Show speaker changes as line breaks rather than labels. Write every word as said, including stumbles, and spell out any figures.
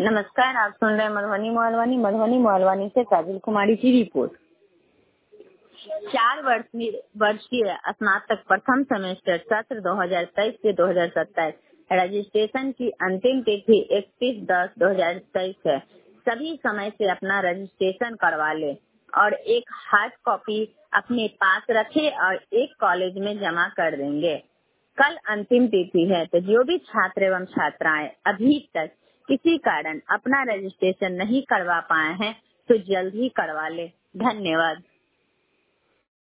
नमस्कार, आप सुन रहे हैं मधुबनी मोहलवानी मधुबनी मोहलवानी से काजल कुमारी की रिपोर्ट। चार वर्षीय वर्षीय स्नातक प्रथम सेमेस्टर सत्र दो हज़ार तेईस से दो हज़ार सत्ताईस रजिस्ट्रेशन की अंतिम तिथि इकतीस दस दो हज़ार तेईस है। सभी समय से अपना रजिस्ट्रेशन करवा ले और एक हार्ड कॉपी अपने पास रखे और एक कॉलेज में जमा कर देंगे। कल अंतिम तिथि है, तो जो भी छात्र एवं छात्राएं अभी तक किसी कारण अपना रजिस्ट्रेशन नहीं करवा पाए हैं तो जल्द ही करवा ले। धन्यवाद।